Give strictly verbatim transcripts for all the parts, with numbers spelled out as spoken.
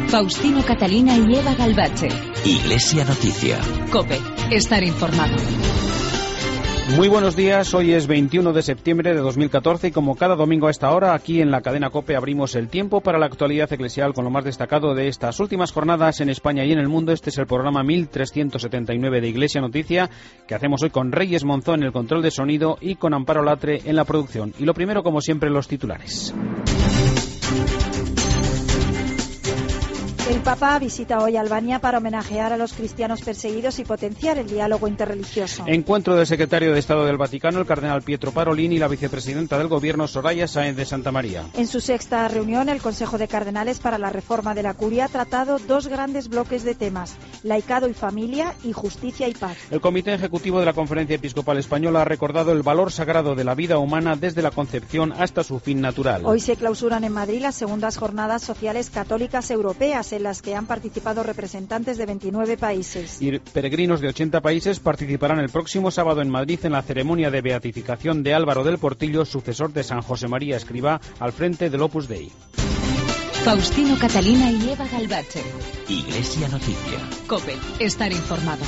Faustino Catalina y Eva Galvache. Iglesia Noticia. COPE. Estar informado. Muy buenos días, hoy es veintiuno de septiembre de dos mil catorce y como cada domingo a esta hora, aquí en la cadena COPE abrimos el tiempo para la actualidad eclesial con lo más destacado de estas últimas jornadas en España y en el mundo. Este es el programa mil trescientos setenta y nueve de Iglesia Noticia, que hacemos hoy con Reyes Monzón en el control de sonido y con Amparo Latre en la producción. Y lo primero, como siempre, los titulares. El Papa visita hoy Albania para homenajear a los cristianos perseguidos y potenciar el diálogo interreligioso. Encuentro del secretario de Estado del Vaticano, el cardenal Pietro Parolin, y la vicepresidenta del Gobierno, Soraya Sáenz de Santamaría. En su sexta reunión, el Consejo de Cardenales para la Reforma de la Curia ha tratado dos grandes bloques de temas: laicado y familia y justicia y paz. El Comité Ejecutivo de la Conferencia Episcopal Española ha recordado el valor sagrado de la vida humana desde la concepción hasta su fin natural. Hoy se clausuran en Madrid las segundas jornadas sociales católicas europeas, en las que han participado representantes de veintinueve países. Y peregrinos de ochenta países participarán el próximo sábado en Madrid en la ceremonia de beatificación de Álvaro del Portillo, sucesor de San José María Escrivá, al frente del Opus Dei. Faustino Catalina y Eva Galvache. Iglesia Noticia. COPE. Estar informado.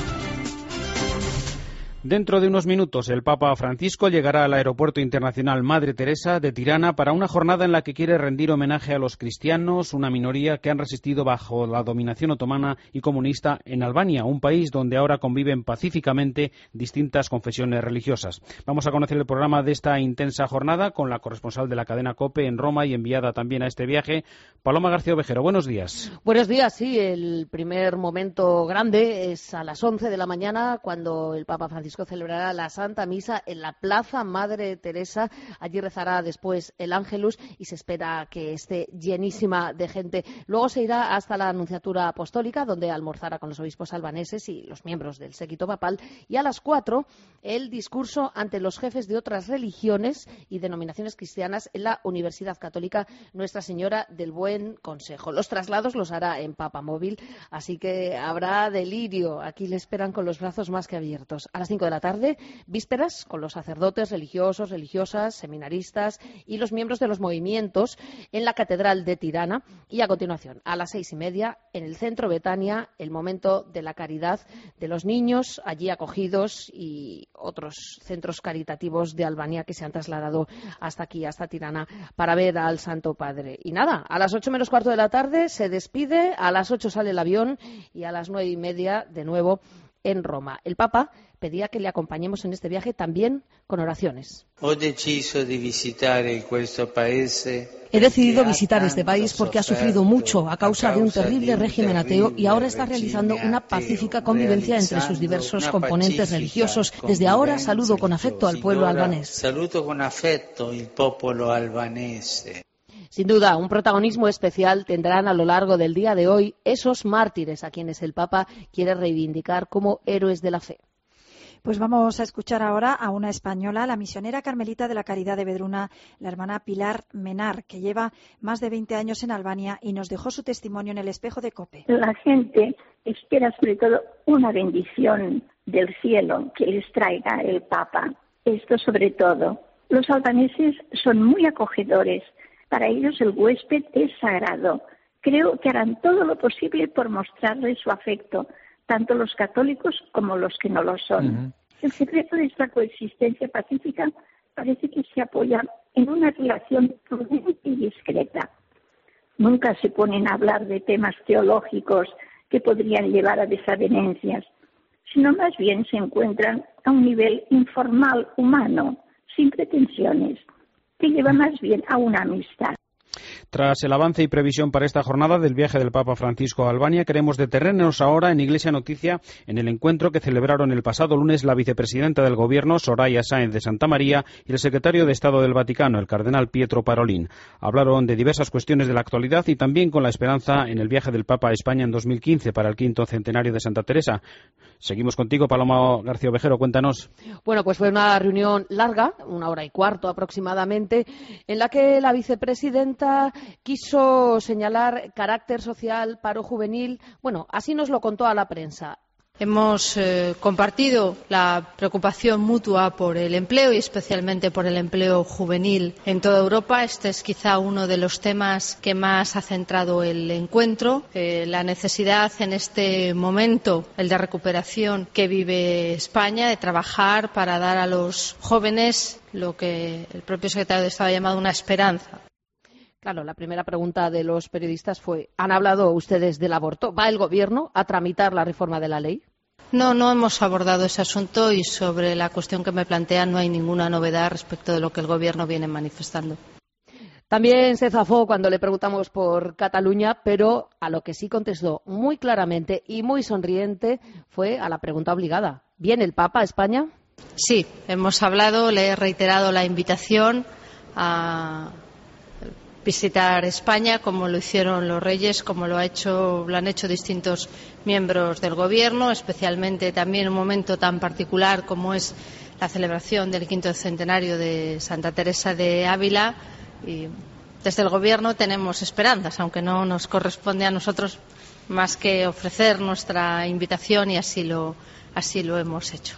Dentro de unos minutos, el Papa Francisco llegará al Aeropuerto Internacional Madre Teresa de Tirana para una jornada en la que quiere rendir homenaje a los cristianos, una minoría que han resistido bajo la dominación otomana y comunista en Albania, un país donde ahora conviven pacíficamente distintas confesiones religiosas. Vamos a conocer el programa de esta intensa jornada con la corresponsal de la cadena COPE en Roma y enviada también a este viaje, Paloma García Ovejero. Buenos días. Buenos días, sí. El primer momento grande es a las once de la mañana, cuando el Papa Francisco celebrará la Santa Misa en la Plaza Madre Teresa. Allí rezará después el Ángelus y se espera que esté llenísima de gente. Luego se irá hasta la Anunciatura Apostólica, donde almorzará con los obispos albaneses y los miembros del séquito papal. Y a las cuatro, el discurso ante los jefes de otras religiones y denominaciones cristianas en la Universidad Católica Nuestra Señora del Buen Consejo. Los traslados los hará en Papamóvil, así que habrá delirio. Aquí le esperan con los brazos más que abiertos. A las cinco de la tarde, vísperas con los sacerdotes, religiosos, religiosas, seminaristas y los miembros de los movimientos en la Catedral de Tirana. Y a continuación, a las seis y media, en el Centro Betania, el momento de la caridad de los niños allí acogidos y otros centros caritativos de Albania que se han trasladado hasta aquí, hasta Tirana, para ver al Santo Padre. Y nada, a las ocho menos cuarto de la tarde se despide, a las ocho sale el avión y a las nueve y media de nuevo en Roma. El Papa pedía que le acompañemos en este viaje también con oraciones. He decidido visitar este país porque ha sufrido mucho a causa de un terrible régimen ateo y ahora está realizando una pacífica convivencia entre sus diversos componentes religiosos. Desde ahora saludo con afecto al pueblo albanés. Saludo con afecto el pueblo albanés. Sin duda, un protagonismo especial tendrán a lo largo del día de hoy esos mártires a quienes el Papa quiere reivindicar como héroes de la fe. Pues vamos a escuchar ahora a una española, la misionera carmelita de la Caridad de Vedruna, la hermana Pilar Menar, que lleva más de veinte años en Albania y nos dejó su testimonio en el espejo de COPE. La gente espera sobre todo una bendición del cielo que les traiga el Papa. Esto sobre todo. Los albaneses son muy acogedores. Para ellos el huésped es sagrado. Creo que harán todo lo posible por mostrarle su afecto, tanto los católicos como los que no lo son. Uh-huh. El secreto de esta coexistencia pacífica parece que se apoya en una relación prudente y discreta. Nunca se ponen a hablar de temas teológicos que podrían llevar a desavenencias, sino más bien se encuentran a un nivel informal, humano, sin pretensiones, que lleva más bien a una amistad. Tras el avance y previsión para esta jornada del viaje del Papa Francisco a Albania, queremos detenernos ahora en Iglesia Noticia en el encuentro que celebraron el pasado lunes la vicepresidenta del Gobierno, Soraya Sáenz de Santamaría, y el secretario de Estado del Vaticano, el cardenal Pietro Parolin. Hablaron de diversas cuestiones de la actualidad y también con la esperanza en el viaje del Papa a España en dos mil quince para el quinto centenario de Santa Teresa. Seguimos contigo, Paloma García Ovejero, cuéntanos. Bueno, pues fue una reunión larga, una hora y cuarto aproximadamente, en la que la vicepresidenta quiso señalar carácter social, paro juvenil. Bueno, así nos lo contó a la prensa. Hemos eh, compartido la preocupación mutua por el empleo y especialmente por el empleo juvenil en toda Europa. Este es quizá uno de los temas que más ha centrado el encuentro. Eh, la necesidad en este momento, el de recuperación que vive España, de trabajar para dar a los jóvenes lo que el propio secretario de Estado ha llamado una esperanza. Claro, la primera pregunta de los periodistas fue, ¿han hablado ustedes del aborto? ¿Va el Gobierno a tramitar la reforma de la ley? No, no hemos abordado ese asunto y sobre la cuestión que me plantean no hay ninguna novedad respecto de lo que el Gobierno viene manifestando. También se zafó cuando le preguntamos por Cataluña, pero a lo que sí contestó muy claramente y muy sonriente fue a la pregunta obligada. ¿Viene el Papa a España? Sí, hemos hablado, le he reiterado la invitación a visitar España, como lo hicieron los reyes, como lo ha hecho, lo han hecho distintos miembros del Gobierno, especialmente también en un momento tan particular como es la celebración del quinto centenario de Santa Teresa de Ávila. Y desde el Gobierno tenemos esperanzas, aunque no nos corresponde a nosotros más que ofrecer nuestra invitación y así lo, así lo hemos hecho.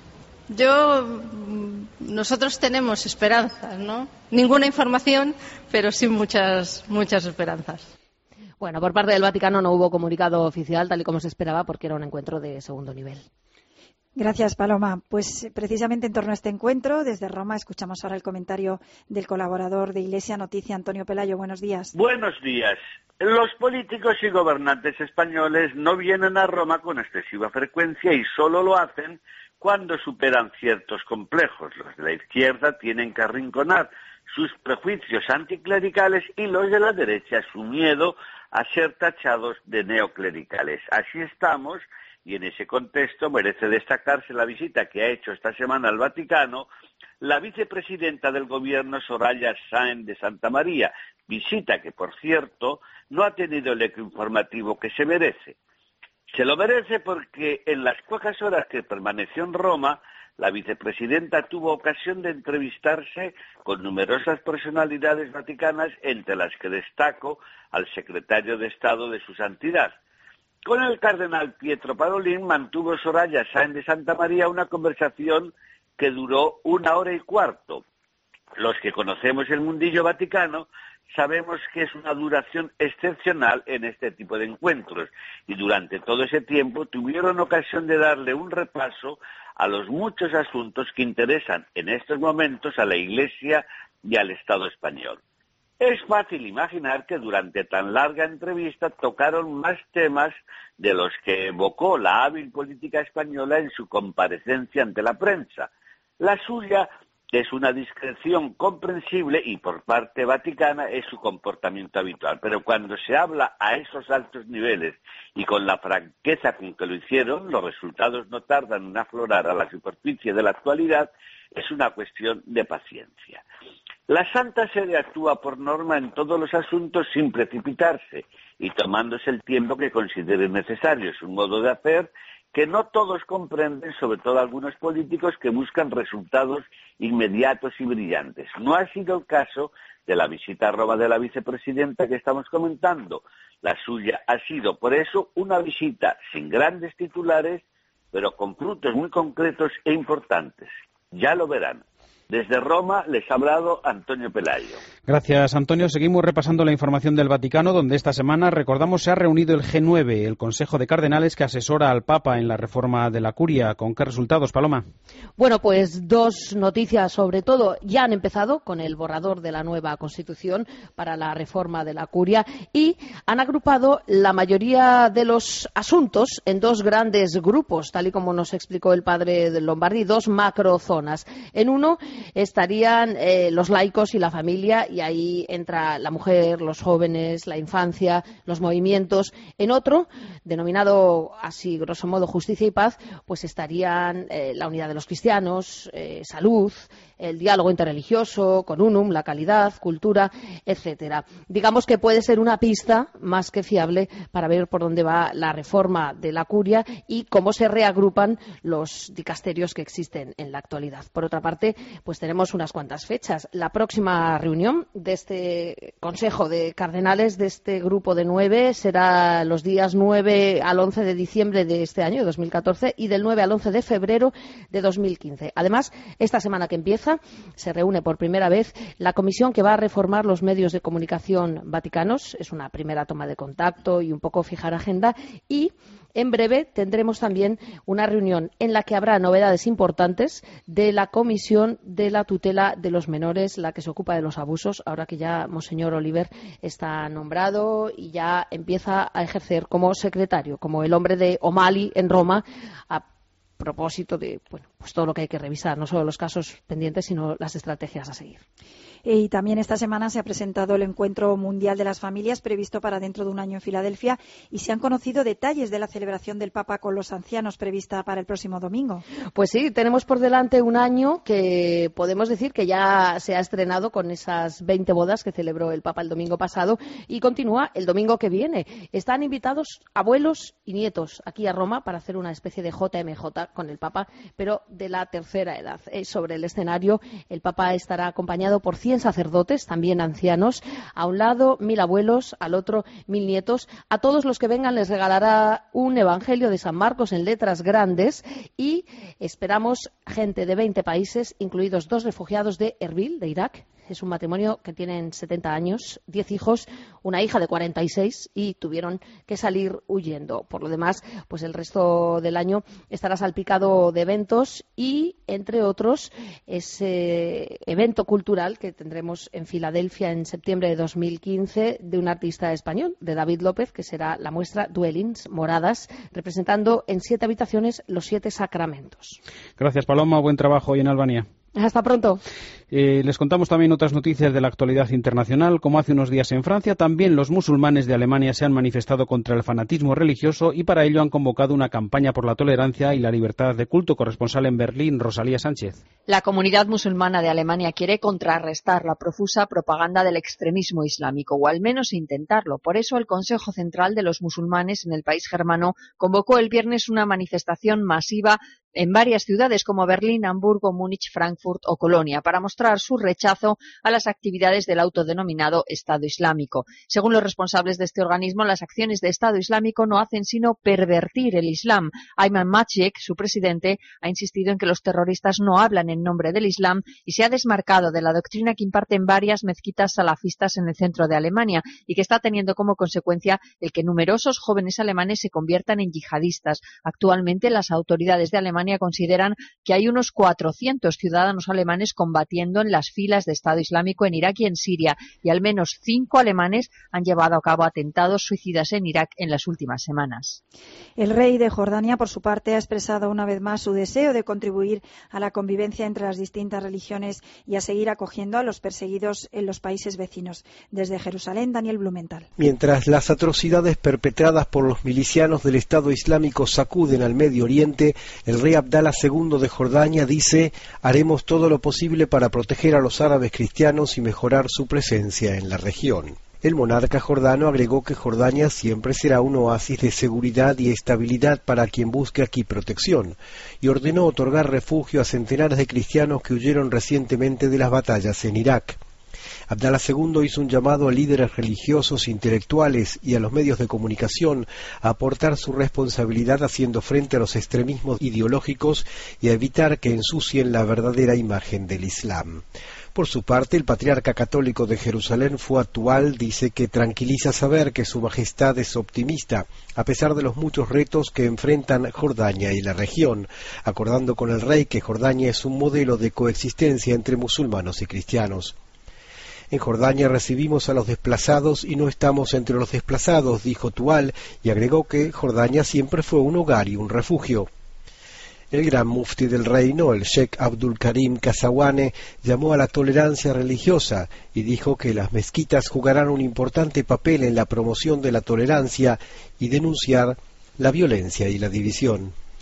Yo, nosotros tenemos esperanzas, ¿no? Ninguna información, pero sí muchas, muchas esperanzas. Bueno, por parte del Vaticano no hubo comunicado oficial, tal y como se esperaba, porque era un encuentro de segundo nivel. Gracias, Paloma. Pues precisamente en torno a este encuentro, desde Roma, escuchamos ahora el comentario del colaborador de Iglesia Noticia, Antonio Pelayo. Buenos días. Buenos días. Los políticos y gobernantes españoles no vienen a Roma con excesiva frecuencia y solo lo hacen cuando superan ciertos complejos. Los de la izquierda tienen que arrinconar sus prejuicios anticlericales y los de la derecha su miedo a ser tachados de neoclericales. Así estamos, y en ese contexto merece destacarse la visita que ha hecho esta semana al Vaticano la vicepresidenta del Gobierno, Soraya Sáenz de Santamaría, visita que, por cierto, no ha tenido el eco informativo que se merece. Se lo merece porque en las pocas horas que permaneció en Roma, la vicepresidenta tuvo ocasión de entrevistarse con numerosas personalidades vaticanas, entre las que destaco al secretario de Estado de su Santidad. Con el cardenal Pietro Parolin mantuvo Soraya Sáenz de Santamaría una conversación que duró una hora y cuarto. Los que conocemos el mundillo vaticano sabemos que es una duración excepcional en este tipo de encuentros y durante todo ese tiempo tuvieron ocasión de darle un repaso a los muchos asuntos que interesan en estos momentos a la Iglesia y al Estado español. Es fácil imaginar que durante tan larga entrevista tocaron más temas de los que evocó la hábil política española en su comparecencia ante la prensa. La suya es una discreción comprensible y por parte vaticana es su comportamiento habitual. Pero cuando se habla a esos altos niveles y con la franqueza con que lo hicieron, los resultados no tardan en aflorar a la superficie de la actualidad. Es una cuestión de paciencia. La Santa Sede actúa por norma en todos los asuntos sin precipitarse y tomándose el tiempo que considere necesario. Es un modo de hacer que no todos comprenden, sobre todo algunos políticos que buscan resultados inmediatos y brillantes. No ha sido el caso de la visita a Roma de la vicepresidenta que estamos comentando. La suya ha sido, por eso, una visita sin grandes titulares, pero con frutos muy concretos e importantes. Ya lo verán. Desde Roma les ha hablado Antonio Pelayo. Gracias, Antonio. Seguimos repasando la información del Vaticano, donde esta semana, recordamos, se ha reunido el G nueve, el Consejo de Cardenales que asesora al Papa en la reforma de la Curia. ¿Con qué resultados, Paloma? Bueno, pues dos noticias sobre todo. Ya han empezado con el borrador de la nueva Constitución para la reforma de la Curia y han agrupado la mayoría de los asuntos en dos grandes grupos, tal y como nos explicó el padre de Lombardi, dos macrozonas. En uno estarían eh, los laicos y la familia, y ahí entra la mujer, los jóvenes, la infancia, los movimientos. En otro, denominado así grosso modo justicia y paz, pues estarían eh, la unidad de los cristianos, eh, salud, el diálogo interreligioso, con unum, la calidad, cultura, etcétera. Digamos que puede ser una pista más que fiable para ver por dónde va la reforma de la Curia y cómo se reagrupan los dicasterios que existen en la actualidad. Por otra parte, pues pues tenemos unas cuantas fechas. La próxima reunión de este Consejo de Cardenales, de este grupo de nueve, será los días nueve al once de diciembre de este año, dos mil catorce, y del nueve al once de febrero de dos mil quince. Además, esta semana que empieza, se reúne por primera vez la comisión que va a reformar los medios de comunicación vaticanos. Es una primera toma de contacto y un poco fijar agenda, y en breve tendremos también una reunión en la que habrá novedades importantes de la Comisión de la Tutela de los Menores, la que se ocupa de los abusos, ahora que ya Monseñor Oliver está nombrado y ya empieza a ejercer como secretario, como el hombre de O'Malley en Roma, a propósito de bueno, pues todo lo que hay que revisar, no solo los casos pendientes, sino las estrategias a seguir. Y también esta semana se ha presentado el Encuentro Mundial de las Familias, previsto para dentro de un año en Filadelfia, y se han conocido detalles de la celebración del Papa con los ancianos prevista para el próximo domingo. Pues sí, tenemos por delante un año que podemos decir que ya se ha estrenado con esas veinte bodas que celebró el Papa el domingo pasado, y continúa el domingo que viene. Están invitados abuelos y nietos aquí a Roma para hacer una especie de J M J con el Papa, pero de la tercera edad. Eh, sobre el escenario, el Papa estará acompañado por cien sacerdotes, también ancianos, a un lado mil abuelos, al otro mil nietos. A todos los que vengan les regalará un Evangelio de San Marcos en letras grandes, y esperamos gente de veinte países, incluidos dos refugiados de Erbil, de Irak. Es un matrimonio que tienen setenta años, diez hijos, una hija de cuarenta y seis, y tuvieron que salir huyendo. Por lo demás, pues el resto del año estará salpicado de eventos, y entre otros ese evento cultural que tendremos en Filadelfia en septiembre de dos mil quince de un artista español, de David López, que será la muestra Dwellings, moradas, representando en siete habitaciones los siete sacramentos. Gracias, Paloma. Buen trabajo hoy en Albania. Hasta pronto. Eh, les contamos también otras noticias de la actualidad internacional. Como hace unos días en Francia, también los musulmanes de Alemania se han manifestado contra el fanatismo religioso, y para ello han convocado una campaña por la tolerancia y la libertad de culto. Corresponsal en Berlín, Rosalía Sánchez. La comunidad musulmana de Alemania quiere contrarrestar la profusa propaganda del extremismo islámico, o al menos intentarlo. Por eso el Consejo Central de los Musulmanes en el país germano convocó el viernes una manifestación masiva en varias ciudades como Berlín, Hamburgo, Múnich, Frankfurt o Colonia, para mostrar su rechazo a las actividades del autodenominado Estado Islámico. Según los responsables de este organismo, las acciones de Estado Islámico no hacen sino pervertir el Islam. Ayman Maciek, su presidente, ha insistido en que los terroristas no hablan en nombre del Islam, y se ha desmarcado de la doctrina que imparten varias mezquitas salafistas en el centro de Alemania, y que está teniendo como consecuencia el que numerosos jóvenes alemanes se conviertan en yihadistas. Actualmente las autoridades de Alemania consideran que hay unos cuatrocientos ciudadanos alemanes combatiendo en las filas de Estado Islámico en Irak y en Siria, y al menos cinco alemanes han llevado a cabo atentados suicidas en Irak en las últimas semanas. El rey de Jordania, por su parte, ha expresado una vez más su deseo de contribuir a la convivencia entre las distintas religiones y a seguir acogiendo a los perseguidos en los países vecinos. Desde Jerusalén, Daniel Blumenthal. Mientras las atrocidades perpetradas por los milicianos del Estado Islámico sacuden al Medio Oriente, el rey Abdalá segundo de Jordania dice: haremos todo lo posible para proteger a los árabes cristianos y mejorar su presencia en la región. El monarca jordano agregó que Jordania siempre será un oasis de seguridad y estabilidad para quien busque aquí protección, y ordenó otorgar refugio a centenares de cristianos que huyeron recientemente de las batallas en Irak. Abdalá segundo hizo un llamado a líderes religiosos, intelectuales y a los medios de comunicación a aportar su responsabilidad haciendo frente a los extremismos ideológicos y a evitar que ensucien la verdadera imagen del Islam. Por su parte, el patriarca católico de Jerusalén, Fuad Tual, dice que tranquiliza saber que su majestad es optimista, a pesar de los muchos retos que enfrentan Jordania y la región, acordando con el rey que Jordania es un modelo de coexistencia entre musulmanes y cristianos. En Jordania recibimos a los desplazados y no estamos entre los desplazados, dijo Tual, y agregó que Jordania siempre fue un hogar y un refugio. El gran mufti del reino, el Sheikh Abdul Karim Kasawane, llamó a la tolerancia religiosa y dijo que las mezquitas jugarán un importante papel en la promoción de la tolerancia y denunciar la violencia y la división.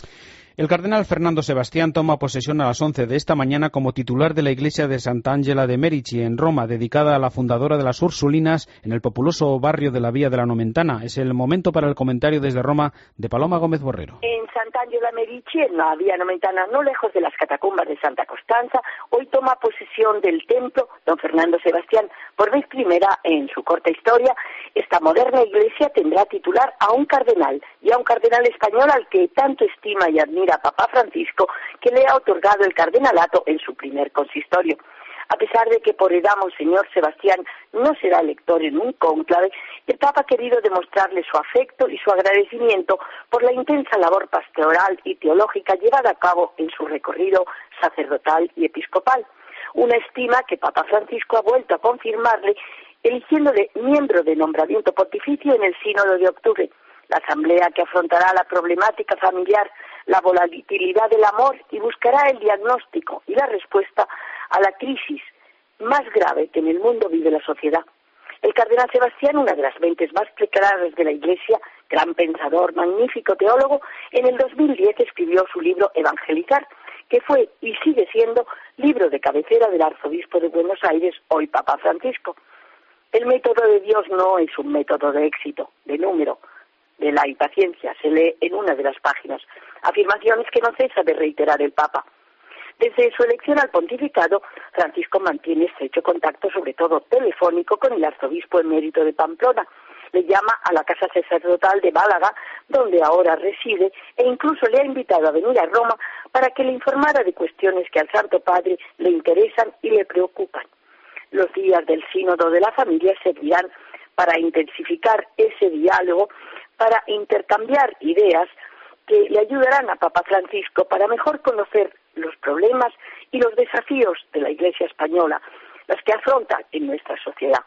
El cardenal Fernando Sebastián toma posesión a las once de esta mañana como titular de la iglesia de Sant'Angela de Merici, en Roma, dedicada a la fundadora de las Ursulinas en el populoso barrio de la Vía de la Nomentana. Es el momento para el comentario desde Roma de Paloma Gómez Borrero. En Sant'Angela Merici, en la Vía Nomentana, no lejos de las catacumbas de Santa Costanza, hoy toma posesión del templo don Fernando Sebastián. Por vez primera en su corta historia, esta moderna iglesia tendrá titular a un cardenal, y a un cardenal español al que tanto estima y admira Papa Francisco, que le ha otorgado el cardenalato en su primer consistorio. A pesar de que por edad Monseñor Sebastián no será elector en un cónclave, el Papa ha querido demostrarle su afecto y su agradecimiento por la intensa labor pastoral y teológica llevada a cabo en su recorrido sacerdotal y episcopal. Una estima que Papa Francisco ha vuelto a confirmarle, eligiéndole miembro de nombramiento pontificio en el Sínodo de octubre. La asamblea que afrontará la problemática familiar, la volatilidad del amor y buscará el diagnóstico y la respuesta a la crisis más grave que en el mundo vive la sociedad. El cardenal Sebastián, una de las mentes más preclaras de la Iglesia, gran pensador, magnífico teólogo, en el dos mil diez escribió su libro Evangelizar, que fue y sigue siendo libro de cabecera del arzobispo de Buenos Aires, hoy Papa Francisco. El método de Dios no es un método de éxito, de número, de la impaciencia, se lee en una de las páginas, afirmaciones que no cesa de reiterar el Papa. Desde su elección al pontificado, Francisco mantiene estrecho contacto, sobre todo telefónico, con el arzobispo emérito de Pamplona. Le llama a la casa sacerdotal de Málaga, donde ahora reside, e incluso le ha invitado a venir a Roma para que le informara de cuestiones que al Santo Padre le interesan y le preocupan. Los días del Sínodo de la Familia servirán para intensificar ese diálogo, para intercambiar ideas que le ayudarán a Papa Francisco para mejor conocer los problemas y los desafíos de la Iglesia española, los que afronta en nuestra sociedad.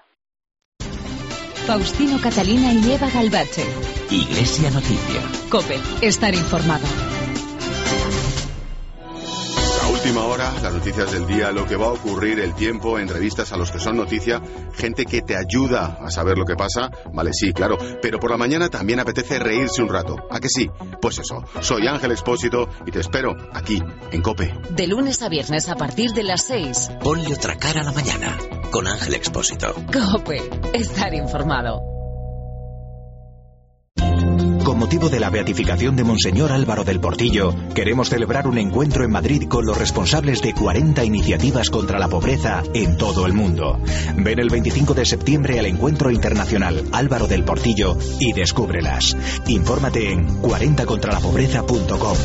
Faustino Catalina y Eva Galbache. Iglesia Noticia. COPE. Estar informado. La última hora, las noticias del día, lo que va a ocurrir, el tiempo, entrevistas a los que son noticia, gente que te ayuda a saber lo que pasa. Vale, sí, claro, pero por la mañana también apetece reírse un rato. ¿A que sí? Pues eso, soy Ángel Expósito y te espero aquí, en COPE. De lunes a viernes a partir de las seis. Ponle otra cara a la mañana, con Ángel Expósito. COPE. Estar informado. Con motivo de la beatificación de Monseñor Álvaro del Portillo, queremos celebrar un encuentro en Madrid con los responsables de cuarenta iniciativas contra la pobreza en todo el mundo. Ven el veinticinco de septiembre al Encuentro Internacional Álvaro del Portillo y descúbrelas. Infórmate en cuarenta contra la pobreza punto com.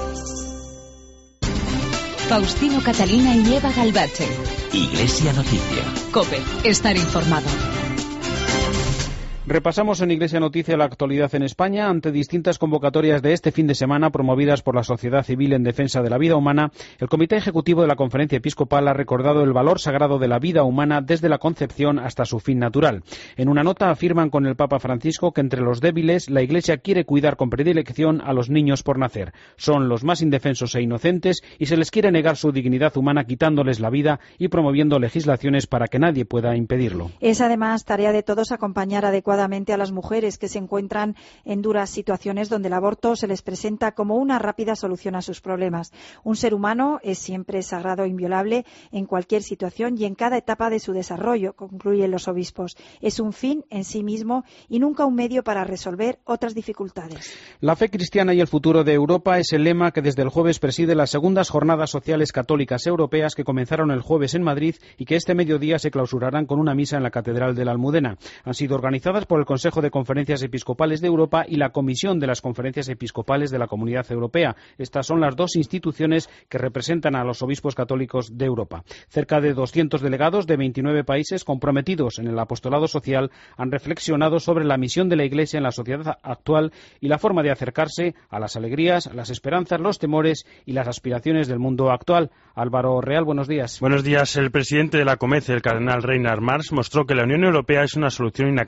Faustino Catalina y Eva Galbache. Iglesia Noticia. COPE. Estar informado. Repasamos en Iglesia Noticia la actualidad en España. Ante distintas convocatorias de este fin de semana promovidas por la sociedad civil en defensa de la vida humana, el Comité Ejecutivo de la Conferencia Episcopal ha recordado el valor sagrado de la vida humana desde la concepción hasta su fin natural. En una nota afirman con el Papa Francisco que entre los débiles la Iglesia quiere cuidar con predilección a los niños por nacer. Son los más indefensos e inocentes y se les quiere negar su dignidad humana quitándoles la vida y promoviendo legislaciones para que nadie pueda impedirlo. Es además tarea de todos acompañar adecuadamente a las mujeres que se encuentran en duras situaciones donde el aborto se les presenta como una rápida solución a sus problemas. Un ser humano es siempre sagrado e inviolable en cualquier situación y en cada etapa de su desarrollo, concluyen los obispos. Es un fin en sí mismo y nunca un medio para resolver otras dificultades. La fe cristiana y el futuro de Europa es el lema que desde el jueves preside las segundas jornadas sociales católicas europeas que comenzaron el jueves en Madrid y que este mediodía se clausurarán con una misa en la Catedral de la Almudena. Han sido organizadas por el Consejo de Conferencias Episcopales de Europa y la Comisión de las Conferencias Episcopales de la Comunidad Europea. Estas son las dos instituciones que representan a los obispos católicos de Europa. Cerca de doscientos delegados de veintinueve países comprometidos en el apostolado social han reflexionado sobre la misión de la Iglesia en la sociedad actual y la forma de acercarse a las alegrías, las esperanzas, los temores y las aspiraciones del mundo actual. Álvaro Real, buenos días. Buenos días. El presidente de la COMECE, el cardenal Reinhard Marx, mostró que la Unión Europea es una solución inacabada y de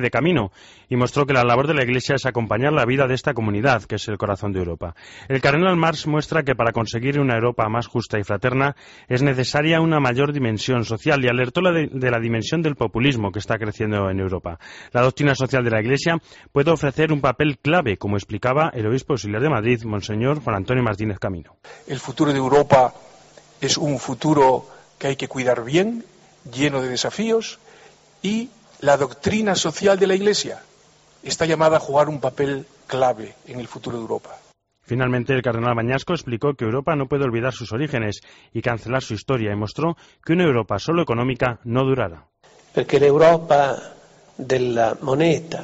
de camino y mostró que la labor de la Iglesia es acompañar la vida de esta comunidad, que es el corazón de Europa. El cardenal Marx muestra que para conseguir una Europa más justa y fraterna es necesaria una mayor dimensión social y alertó de, de la dimensión del populismo que está creciendo en Europa. La doctrina social de la Iglesia puede ofrecer un papel clave, como explicaba el obispo auxiliar de Madrid, Monseñor Juan Antonio Martínez Camino. El futuro de Europa es un futuro que hay que cuidar bien, lleno de desafíos, y la doctrina social de la Iglesia está llamada a jugar un papel clave en el futuro de Europa. Finalmente, el cardenal Bañasco explicó que Europa no puede olvidar sus orígenes y cancelar su historia, y mostró que una Europa solo económica no durará. Porque l'Europa della moneta,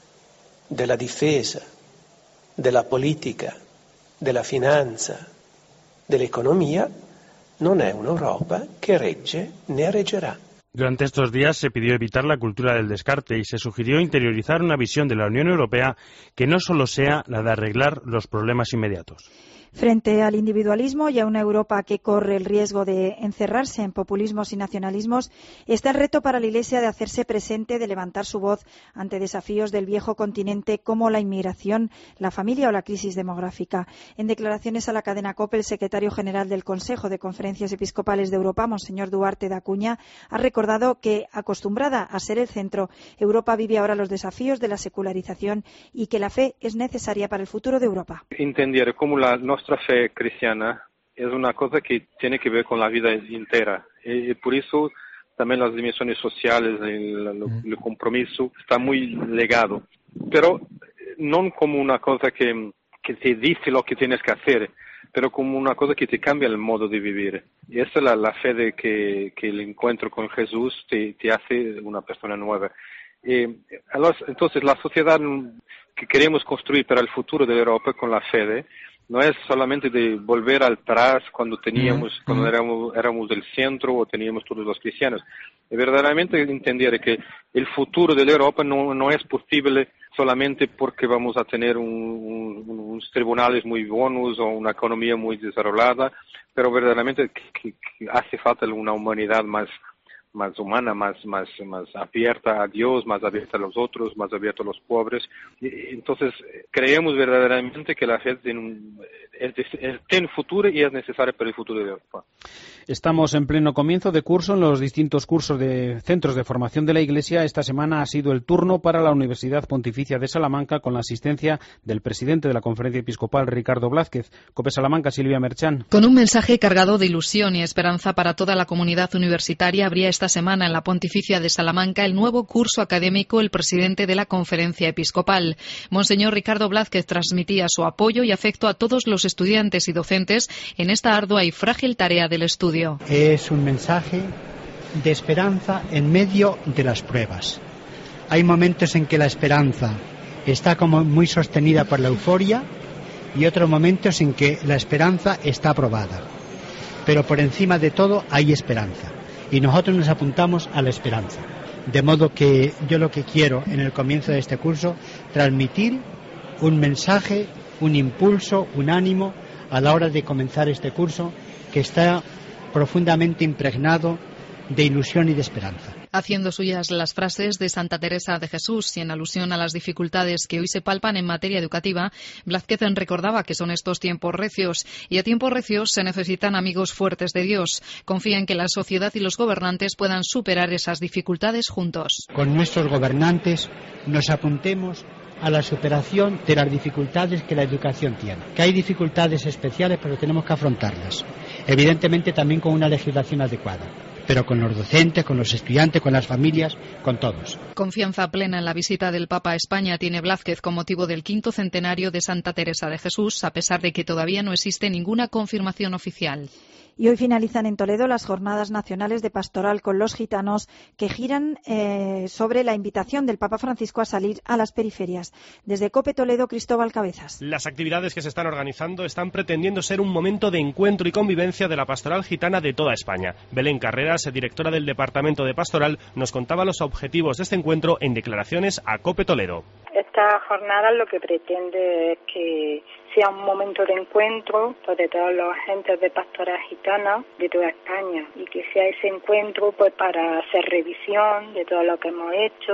della difesa, della politica, della finanza, dell'economia non è un'Europa che regge né reggerà. Durante estos días se pidió evitar la cultura del descarte y se sugirió interiorizar una visión de la Unión Europea que no solo sea la de arreglar los problemas inmediatos. Frente al individualismo y a una Europa que corre el riesgo de encerrarse en populismos y nacionalismos, está el reto para la Iglesia de hacerse presente, de levantar su voz ante desafíos del viejo continente como la inmigración, la familia o la crisis demográfica. En declaraciones a la cadena COPE, el secretario general del Consejo de Conferencias Episcopales de Europa, Monseñor Duarte de Acuña, ha recordado que, acostumbrada a ser el centro, Europa vive ahora los desafíos de la secularización y que la fe es necesaria para el futuro de Europa. Entender cómo la nuestra fe cristiana es una cosa que tiene que ver con la vida entera y por eso también las dimensiones sociales, el, el compromiso está muy ligado, pero no como una cosa que, que te dice lo que tienes que hacer, pero como una cosa que te cambia el modo de vivir. Y esa es la, la fe de que, que el encuentro con Jesús te, te hace una persona nueva. Eh, entonces la sociedad que queremos construir para el futuro de Europa con la fe no es solamente de volver atrás cuando teníamos, mm-hmm. cuando éramos, éramos del centro o teníamos todos los cristianos. Es verdaderamente entender que el futuro de la Europa no, no es posible solamente porque vamos a tener un, un, unos tribunales muy buenos o una economía muy desarrollada, pero verdaderamente que, que hace falta una humanidad más más humana, más, más, más abierta a Dios, más abierta a los otros, más abierta a los pobres. Y, entonces, creemos verdaderamente que la fe tiene, un, es, es, tiene futuro y es necesaria para el futuro de Europa. Estamos en pleno comienzo de curso en los distintos cursos de centros de formación de la Iglesia. Esta semana ha sido el turno para la Universidad Pontificia de Salamanca con la asistencia del presidente de la Conferencia Episcopal, Ricardo Blázquez. COPE Salamanca, Silvia Merchán. Con un mensaje cargado de ilusión y esperanza para toda la comunidad universitaria, habría esta semana en la Pontificia de Salamanca el nuevo curso académico el presidente de la Conferencia Episcopal. Monseñor Ricardo Blázquez transmitía su apoyo y afecto a todos los estudiantes y docentes en esta ardua y frágil tarea del estudio. Es un mensaje de esperanza en medio de las pruebas. Hay momentos en que la esperanza está como muy sostenida por la euforia y otros momentos en que la esperanza está aprobada. Pero por encima de todo hay esperanza y nosotros nos apuntamos a la esperanza. De modo que yo lo que quiero en el comienzo de este curso, transmitir un mensaje, un impulso, un ánimo a la hora de comenzar este curso que está profundamente impregnado de ilusión y de esperanza. Haciendo suyas las frases de Santa Teresa de Jesús y en alusión a las dificultades que hoy se palpan en materia educativa, Blázquez recordaba que son estos tiempos recios y a tiempos recios se necesitan amigos fuertes de Dios. Confía en que la sociedad y los gobernantes puedan superar esas dificultades juntos. Con nuestros gobernantes nos apuntemos a la superación de las dificultades que la educación tiene. Que hay dificultades especiales, pero tenemos que afrontarlas. Evidentemente también con una legislación adecuada, pero con los docentes, con los estudiantes, con las familias, con todos. Confianza plena en la visita del Papa a España tiene Blázquez con motivo del quinto centenario de Santa Teresa de Jesús, a pesar de que todavía no existe ninguna confirmación oficial. Y hoy finalizan en Toledo las Jornadas Nacionales de Pastoral con los Gitanos, que giran eh, sobre la invitación del Papa Francisco a salir a las periferias. Desde COPE Toledo, Cristóbal Cabezas. Las actividades que se están organizando están pretendiendo ser un momento de encuentro y convivencia de la pastoral gitana de toda España. Belén Carreras, directora del Departamento de Pastoral, nos contaba los objetivos de este encuentro en declaraciones a COPE Toledo. Esta jornada lo que pretende es que sea un momento de encuentro de todos los agentes de pastoral gitana de toda España y que sea ese encuentro pues para hacer revisión de todo lo que hemos hecho,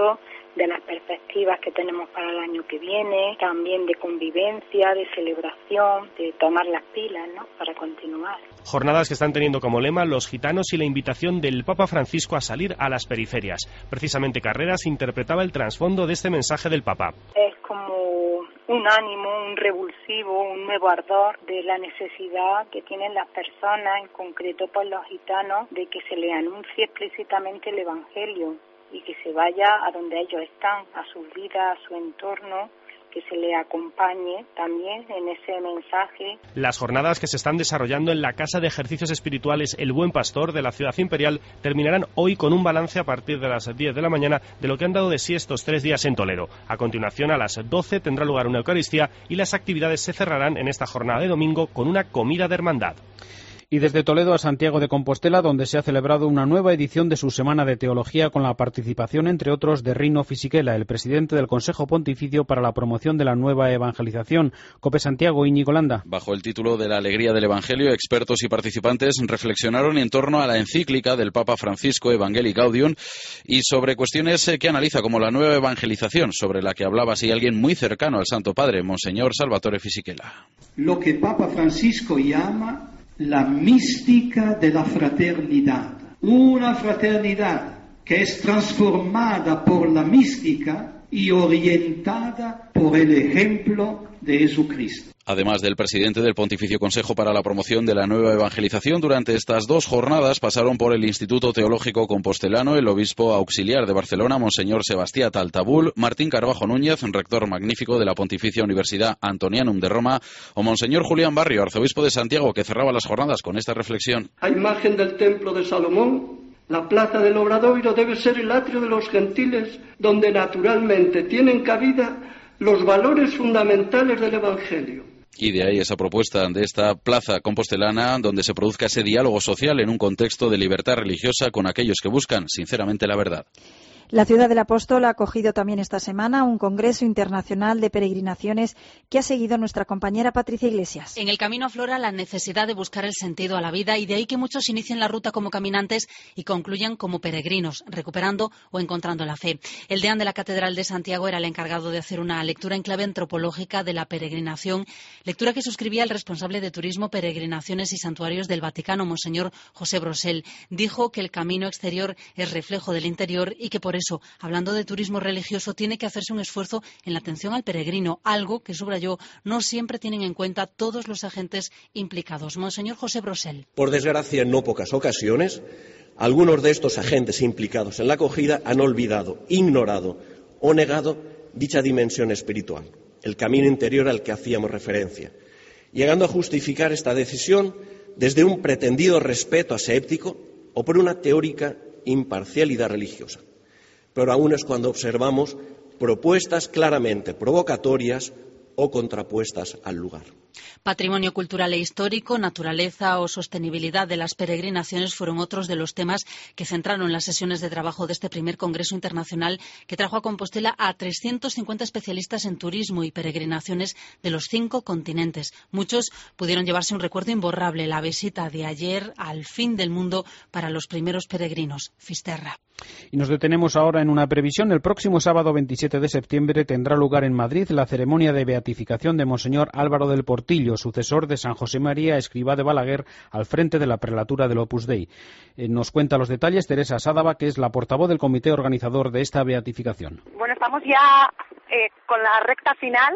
de las perspectivas que tenemos para el año que viene, también de convivencia, de celebración, de tomar las pilas, ¿no?, para continuar. Jornadas que están teniendo como lema los gitanos y la invitación del Papa Francisco a salir a las periferias. Precisamente Carreras interpretaba el trasfondo de este mensaje del Papa. Es como un ánimo, un revulsivo, un nuevo ardor de la necesidad que tienen las personas, en concreto por los gitanos, de que se le anuncie explícitamente el Evangelio y que se vaya a donde ellos están, a sus vidas, a su entorno, que se le acompañe también en ese mensaje. Las jornadas que se están desarrollando en la Casa de Ejercicios Espirituales El Buen Pastor de la Ciudad Imperial terminarán hoy con un balance a partir de las diez de la mañana de lo que han dado de sí estos tres días en Toledo. A continuación, a las doce tendrá lugar una Eucaristía y las actividades se cerrarán en esta jornada de domingo con una comida de hermandad. Y desde Toledo a Santiago de Compostela, donde se ha celebrado una nueva edición de su Semana de Teología con la participación, entre otros, de Rino Fisichella, el presidente del Consejo Pontificio para la Promoción de la Nueva Evangelización. COPE Santiago, Íñigo Landa. Bajo el título de la alegría del Evangelio, expertos y participantes reflexionaron en torno a la encíclica del Papa Francisco, Evangelii Gaudium, y sobre cuestiones que analiza como la nueva evangelización, sobre la que hablaba así alguien muy cercano al Santo Padre, Monseñor Salvatore Fisichella. Lo que Papa Francisco llama la mística de la fraternidad, una fraternidad que es transformada por la mística y orientada por el ejemplo de Jesucristo. Además del presidente del Pontificio Consejo para la Promoción de la Nueva Evangelización, durante estas dos jornadas pasaron por el Instituto Teológico Compostelano el obispo auxiliar de Barcelona, Monseñor Sebastià Taltabul, Martín Carbajo Núñez, rector magnífico de la Pontificia Universidad Antonianum de Roma, o Monseñor Julián Barrio, arzobispo de Santiago, que cerraba las jornadas con esta reflexión. A imagen del templo de Salomón, la plaza del Obradoiro debe ser el atrio de los gentiles, donde naturalmente tienen cabida los valores fundamentales del Evangelio. Y de ahí esa propuesta de esta plaza compostelana, donde se produzca ese diálogo social en un contexto de libertad religiosa con aquellos que buscan sinceramente la verdad. La Ciudad del Apóstol ha acogido también esta semana un congreso internacional de peregrinaciones que ha seguido nuestra compañera Patricia Iglesias. En el camino aflora la necesidad de buscar el sentido a la vida y de ahí que muchos inicien la ruta como caminantes y concluyan como peregrinos, recuperando o encontrando la fe. El deán de la Catedral de Santiago era el encargado de hacer una lectura en clave antropológica de la peregrinación, lectura que suscribía el responsable de Turismo, Peregrinaciones y Santuarios del Vaticano, Monseñor José Brosel. Dijo que el camino exterior es reflejo del interior y que por eso, hablando de turismo religioso, tiene que hacerse un esfuerzo en la atención al peregrino, algo que, subrayó, no siempre tienen en cuenta todos los agentes implicados. Monseñor José Brosel. Por desgracia, en no pocas ocasiones, algunos de estos agentes implicados en la acogida han olvidado, ignorado o negado dicha dimensión espiritual, el camino interior al que hacíamos referencia, llegando a justificar esta decisión desde un pretendido respeto aséptico o por una teórica imparcialidad religiosa. Pero aún es cuando observamos propuestas claramente provocatorias o contrapuestas al lugar. Patrimonio cultural e histórico, naturaleza o sostenibilidad de las peregrinaciones fueron otros de los temas que centraron las sesiones de trabajo de este primer Congreso Internacional que trajo a Compostela a trescientos cincuenta especialistas en turismo y peregrinaciones de los cinco continentes. Muchos pudieron llevarse un recuerdo imborrable, la visita de ayer al fin del mundo para los primeros peregrinos. Fisterra. Y nos detenemos ahora en una previsión. El próximo sábado veintisiete de septiembre tendrá lugar en Madrid la ceremonia de beatificación de Monseñor Álvaro del Portillo, sucesor de San José María Escrivá de Balaguer, al frente de la prelatura del Opus Dei. Eh, nos cuenta los detalles Teresa Sádava, que es la portavoz del comité organizador de esta beatificación. Bueno, estamos ya eh, con la recta final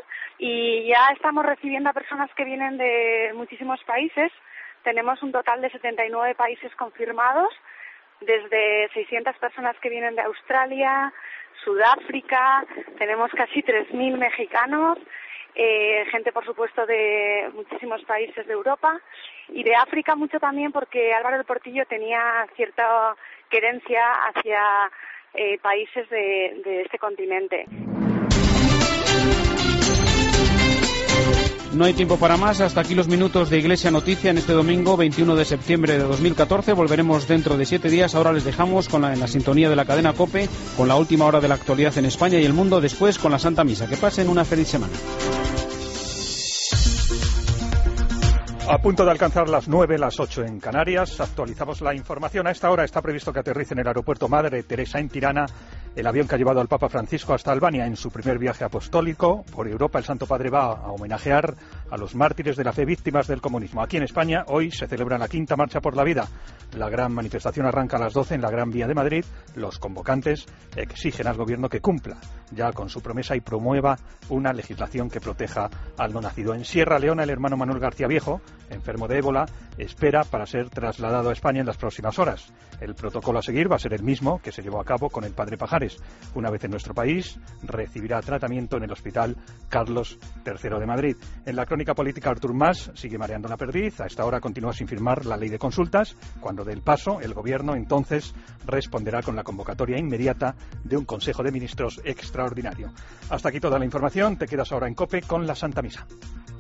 y ya estamos recibiendo a personas que vienen de muchísimos países. Tenemos un total de setenta y nueve países confirmados, desde seiscientas personas que vienen de Australia, Sudáfrica, tenemos casi tres mil mexicanos, eh, gente por supuesto de muchísimos países de Europa y de África mucho también, porque Álvaro del Portillo tenía cierta querencia hacia eh, países de, de este continente. No hay tiempo para más. Hasta aquí los minutos de Iglesia Noticia en este domingo veintiuno de septiembre de dos mil catorce. Volveremos dentro de siete días. Ahora les dejamos con la, en la sintonía de la cadena COPE, con la última hora de la actualidad en España y el mundo, después con la Santa Misa. Que pasen una feliz semana. A punto de alcanzar las nueve, las ocho en Canarias, actualizamos la información. A esta hora está previsto que aterrice en el aeropuerto Madre Teresa en Tirana el avión que ha llevado al Papa Francisco hasta Albania en su primer viaje apostólico por Europa. El Santo Padre va a homenajear a los mártires de la fe víctimas del comunismo. Aquí en España hoy se celebra la quinta Marcha por la Vida. La gran manifestación arranca a las doce en la Gran Vía de Madrid. Los convocantes exigen al gobierno que cumpla ya con su promesa y promueva una legislación que proteja al no nacido. En Sierra Leona, el hermano Manuel García Viejo, enfermo de ébola, espera para ser trasladado a España en las próximas horas. El protocolo a seguir va a ser el mismo que se llevó a cabo con el padre Pajares. Una vez en nuestro país, recibirá tratamiento en el Hospital Carlos tercero de Madrid. En la crónica política, Artur Mas sigue mareando la perdiz. A esta hora continúa sin firmar la ley de consultas. Cuando dé el paso, el gobierno entonces responderá con la convocatoria inmediata de un Consejo de Ministros extraordinario. Hasta aquí toda la información. Te quedas ahora en COPE con la Santa Misa.